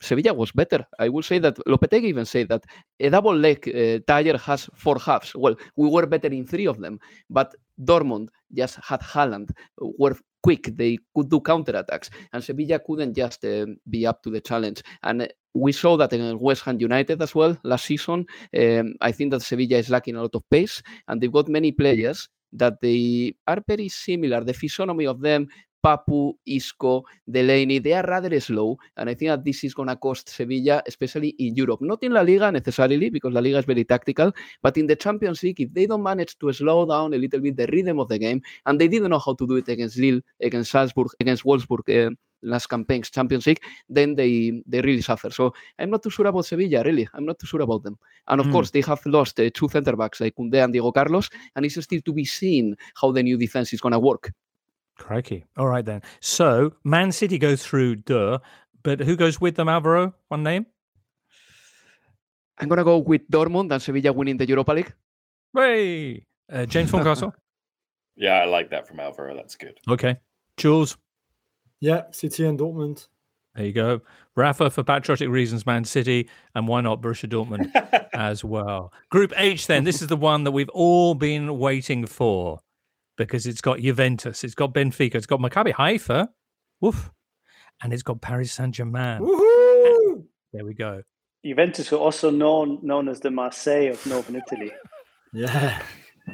Sevilla was better. I will say that Lopetegui even said that a double leg uh, tire has four halves. Well, we were better in three of them, but Dortmund just had Haaland, were quick. They could do counterattacks, and Sevilla couldn't just uh, be up to the challenge. And uh, we saw that in West Ham United as well last season. Um, I think that Sevilla is lacking a lot of pace, and they've got many players that they are very similar. The physiognomy of them, Papu, Isco, Delaney, they are rather slow, and I think that this is going to cost Sevilla, especially in Europe. Not in La Liga necessarily, because La Liga is very tactical, but in the Champions League, if they don't manage to slow down a little bit the rhythm of the game, and they didn't know how to do it against Lille, against Salzburg, against Wolfsburg, uh, last campaign's Champions League, then they they really suffer. So I'm not too sure about Sevilla, really. I'm not too sure about them. And of mm. course, they have lost uh, two centre-backs like Koundé and Diego Carlos, and it's still to be seen how the new defence is going to work. Crikey. All right, then. So, Man City go through Duh, but who goes with them, Alvaro? One name? I'm going to go with Dortmund and Sevilla winning the Europa League. Hey! Uh, James Horncastle? Yeah, I like that from Alvaro. That's good. Okay. Jules? Yeah, City and Dortmund. There you go. Rafa, for patriotic reasons, Man City, and why not Borussia Dortmund as well. Group H, then. This is the one that we've all been waiting for, because it's got Juventus, it's got Benfica, it's got Maccabi Haifa, woof, and it's got Paris Saint-Germain. Woohoo! There we go. Juventus are also known known as the Marseille of Northern Italy. Yeah.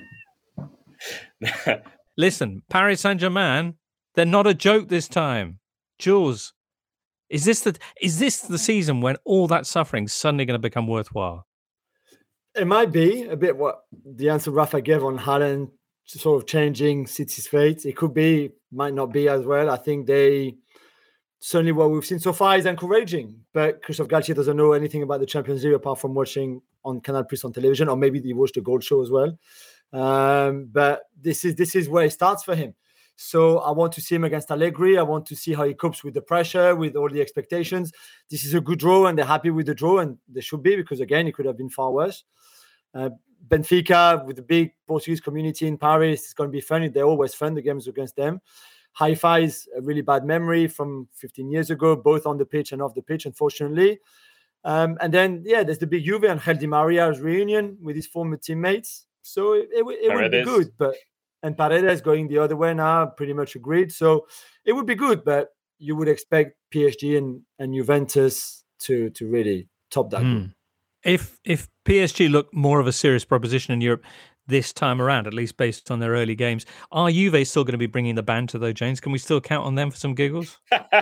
Listen, Paris Saint-Germain, they're not a joke this time. Jules, is this the is this the season when all that suffering is suddenly going to become worthwhile? It might be a bit what the answer Rafa gave on Haaland, sort of changing City's fate. It could be, might not be as well. I think they, certainly what we've seen so far is encouraging, but Christophe Galtier doesn't know anything about the Champions League apart from watching on Canal Plus on television, or maybe he watched the Gold Show as well. Um, but this is this is where it starts for him. So I want to see him against Allegri. I want to see how he copes with the pressure, with all the expectations. This is a good draw, and they're happy with the draw, and they should be, because again, it could have been far worse. Uh, Benfica, with the big Portuguese community in Paris, it's going to be fun. They're always fun, the games against them. Haifa is a really bad memory from fifteen years ago, both on the pitch and off the pitch, unfortunately. Um, and then, yeah, there's the big Juve and Angel Di Maria's reunion with his former teammates. So it, it, it would be good. But and Paredes going the other way now, pretty much agreed. So it would be good, but you would expect P S G and, and Juventus to, to really top that group. Mm. If if P S G look more of a serious proposition in Europe this time around, at least based on their early games, are Juve still going to be bringing the banter, though, James? Can we still count on them for some giggles?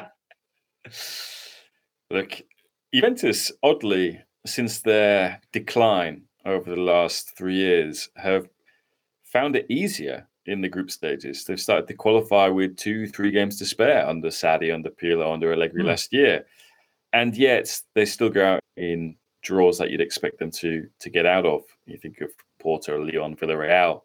Look, Juventus, oddly, since their decline over the last three years, have found it easier in the group stages. They've started to qualify with two, three games to spare under Sarri, under Pirlo, under Allegri mm. last year. And yet they still go out in draws that you'd expect them to to get out of. You think of Porto, Lyon, Villarreal.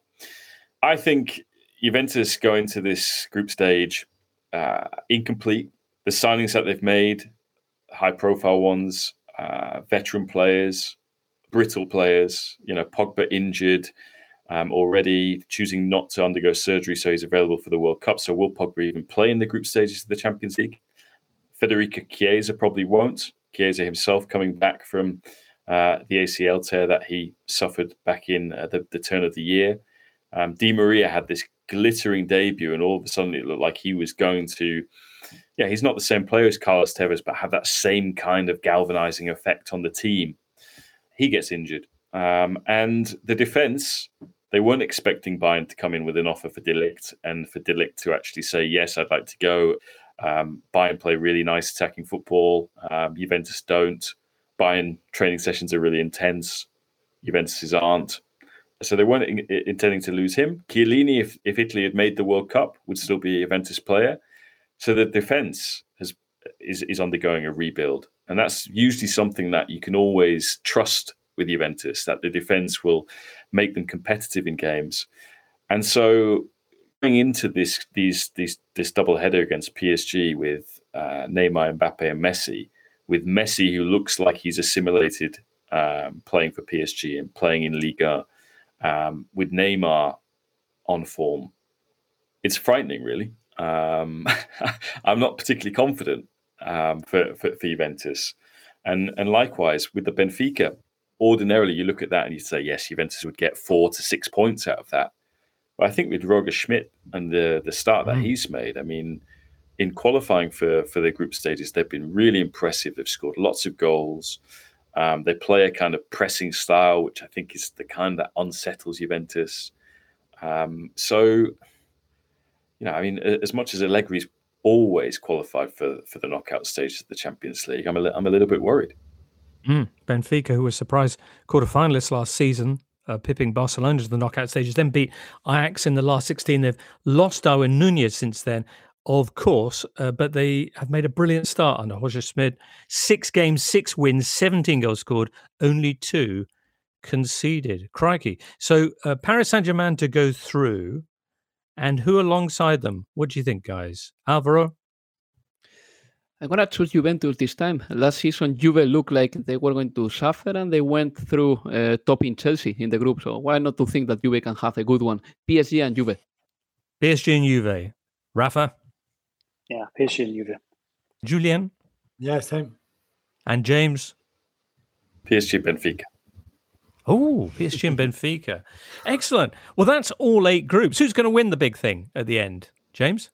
I think Juventus go into this group stage uh, incomplete. The signings that they've made, high-profile ones, uh, veteran players, brittle players, you know, Pogba injured, um, already choosing not to undergo surgery, so he's available for the World Cup. So will Pogba even play in the group stages of the Champions League? Federico Chiesa probably won't. Chiesa himself coming back from uh, the A C L tear that he suffered back in uh, the, the turn of the year. Um, Di Maria had this glittering debut, and all of a sudden it looked like he was going to, yeah, he's not the same player as Carlos Tevez, but have that same kind of galvanizing effect on the team. He gets injured. Um, and the defense, they weren't expecting Bayern to come in with an offer for De Ligt, and for De Ligt to actually say, yes, I'd like to go. Um, Bayern play really nice attacking football. Um, Juventus don't. Bayern training sessions are really intense. Juventus's aren't. So they weren't in, intending to lose him. Chiellini, if, if Italy had made the World Cup, would still be a Juventus player. So the defense has is, is undergoing a rebuild. And that's usually something that you can always trust with Juventus, that the defense will make them competitive in games. And so going into this these these this double header against P S G with uh, Neymar, Mbappe, and Messi, with Messi who looks like he's assimilated um, playing for P S G and playing in Liga, um, with Neymar on form, it's frightening, really. Um, I'm not particularly confident um, for, for for Juventus. And and likewise with the Benfica, ordinarily you look at that and you say, yes, Juventus would get four to six points out of that. But I think with Roger Schmidt and the, the start that mm. he's made, I mean, in qualifying for, for the group stages, they've been really impressive. They've scored lots of goals. Um, they play a kind of pressing style, which I think is the kind that unsettles Juventus. Um, so, you know, I mean, as much as Allegri's always qualified for, for the knockout stage of the Champions League, I'm a, li- I'm a little bit worried. Mm. Benfica, who was surprise quarterfinalists last season, uh, pipping Barcelona to the knockout stages, then beat Ajax in the last sixteen. They've lost Darwin Nunez since then, of course, uh, but they have made a brilliant start under Roger Schmidt. Six games, six wins, seventeen goals scored, only two conceded. Crikey. So uh, Paris Saint-Germain to go through, and who alongside them? What do you think, guys? Alvaro? I'm going to choose Juventus this time. Last season, Juve looked like they were going to suffer, and they went through uh, topping Chelsea in the group. So why not to think that Juve can have a good one? P S G and Juve. P S G and Juve. Rafa? Yeah, P S G and Juve. Julian? Yeah, same. And James? P S G Benfica. Oh, P S G and Benfica. Excellent. Well, that's all eight groups. Who's going to win the big thing at the end? James?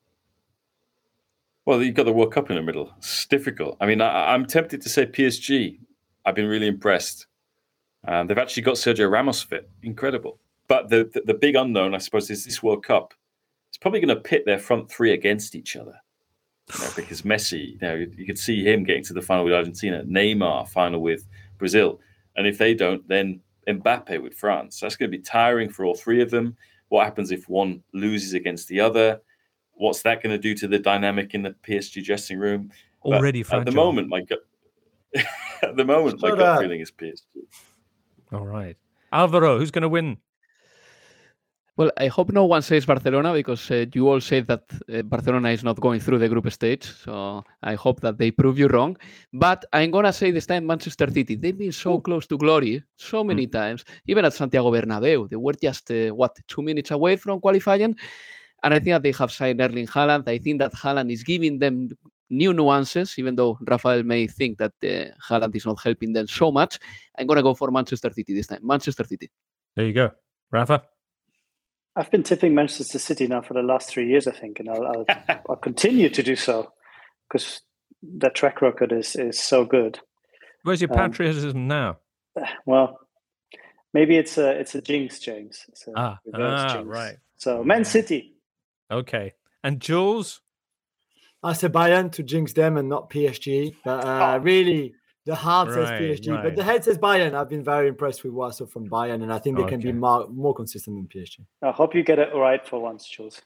Well, you've got the World Cup in the middle. It's difficult. I mean, I, I'm tempted to say P S G. I've been really impressed. Um, they've actually got Sergio Ramos fit. Incredible. But the, the, the big unknown, I suppose, is this World Cup. It's probably going to pit their front three against each other. You know, because Messi, you know, you, you could see him getting to the final with Argentina, Neymar final with Brazil. And if they don't, then Mbappe with France. That's going to be tiring for all three of them. What happens if one loses against the other? What's that going to do to the dynamic in the P S G dressing room? Already fragile. At the moment, my gut, at the moment, my Shut gut up. feeling is P S G. All right. Alvaro, who's going to win? Well, I hope no one says Barcelona, because uh, you all said that uh, Barcelona is not going through the group stage. So I hope that they prove you wrong. But I'm going to say this time Manchester City. They've been so Ooh. close to glory so many mm. times, even at Santiago Bernabeu. They were just, uh, what, two minutes away from qualifying. And I think that they have signed Erling Haaland. I think that Haaland is giving them new nuances, even though Rafael may think that uh, Haaland is not helping them so much. I'm going to go for Manchester City this time. Manchester City. There you go. Rafa? I've been tipping Manchester City now for the last three years, I think, and I'll, I'll, I'll continue to do so because their track record is, is so good. Where's your patriotism um, now? Well, maybe it's a it's a jinx, James. It's a ah, ah jinx. Right. So Man City. Okay. And Jules? I said Bayern to jinx them and not P S G. But uh, oh. really, the heart right, says P S G, right. but the head says Bayern. I've been very impressed with what I saw from Bayern, and I think they okay. can be more, more consistent than P S G. I hope you get it right for once, Jules.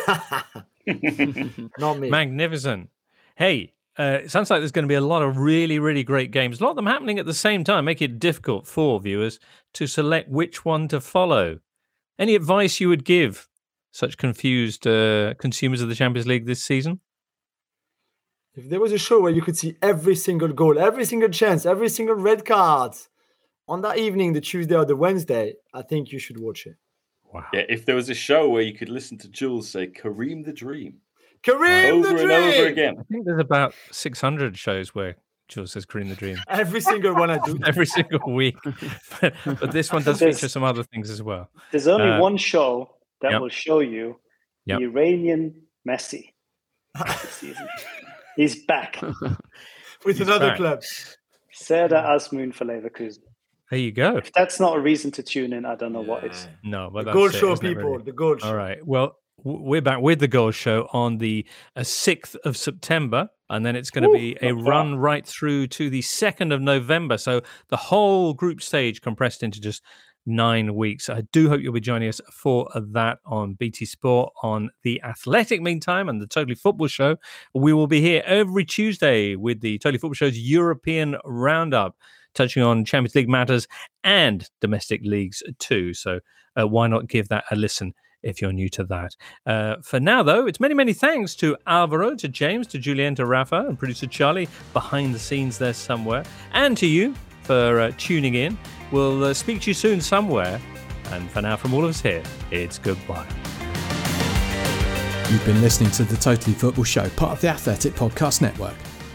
Not me. Magnificent. Hey, uh, it sounds like there's going to be a lot of really, really great games. A lot of them happening at the same time, making it difficult for viewers to select which one to follow. Any advice you would give such confused uh, consumers of the Champions League this season? If there was a show where you could see every single goal, every single chance, every single red card on that evening, the Tuesday or the Wednesday, I think you should watch it. Wow. Yeah, if there was a show where you could listen to Jules say Kareem the Dream. Kareem over the Dream! and over again. I think there's about six hundred shows where Jules says Kareem the Dream. Every single one I do. Every single week. but, but this one does feature some other things as well. There's only uh, one show that yep. will show you yep. the Iranian Messi this season. He's back. With He's another back. club. Serdar Azmoun for Leverkusen. There you go. If that's not a reason to tune in, I don't know yeah. what is. No, but the that's goal it, show, isn't it, people. really? The goal show. All right. Well, w- we're back with the goal show on the uh, sixth of September, and then it's going to be a run right through to the second of November. So the whole group stage compressed into just nine weeks. I do hope you'll be joining us for that on B T Sport, on The Athletic, meantime, and the Totally Football Show. We will be here every Tuesday with the Totally Football Show's European Roundup, touching on Champions League matters and domestic leagues too. So uh, why not give that a listen if you're new to that. Uh, for now, though, it's many, many thanks to Alvaro, to James, to Julien, to Rafa, and producer Charlie behind the scenes there somewhere, and to you for uh, tuning in. We'll uh, speak to you soon somewhere. And for now, from all of us here, it's goodbye. You've been listening to the Totally Football Show, part of the Athletic Podcast Network.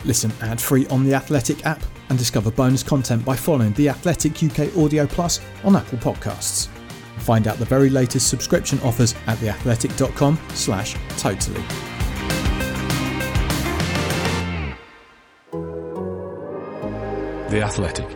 Listen ad-free on the Athletic app and discover bonus content by following The Athletic U K Audio Plus on Apple Podcasts. Find out the very latest subscription offers at theathletic.com slash totally. The Athletic.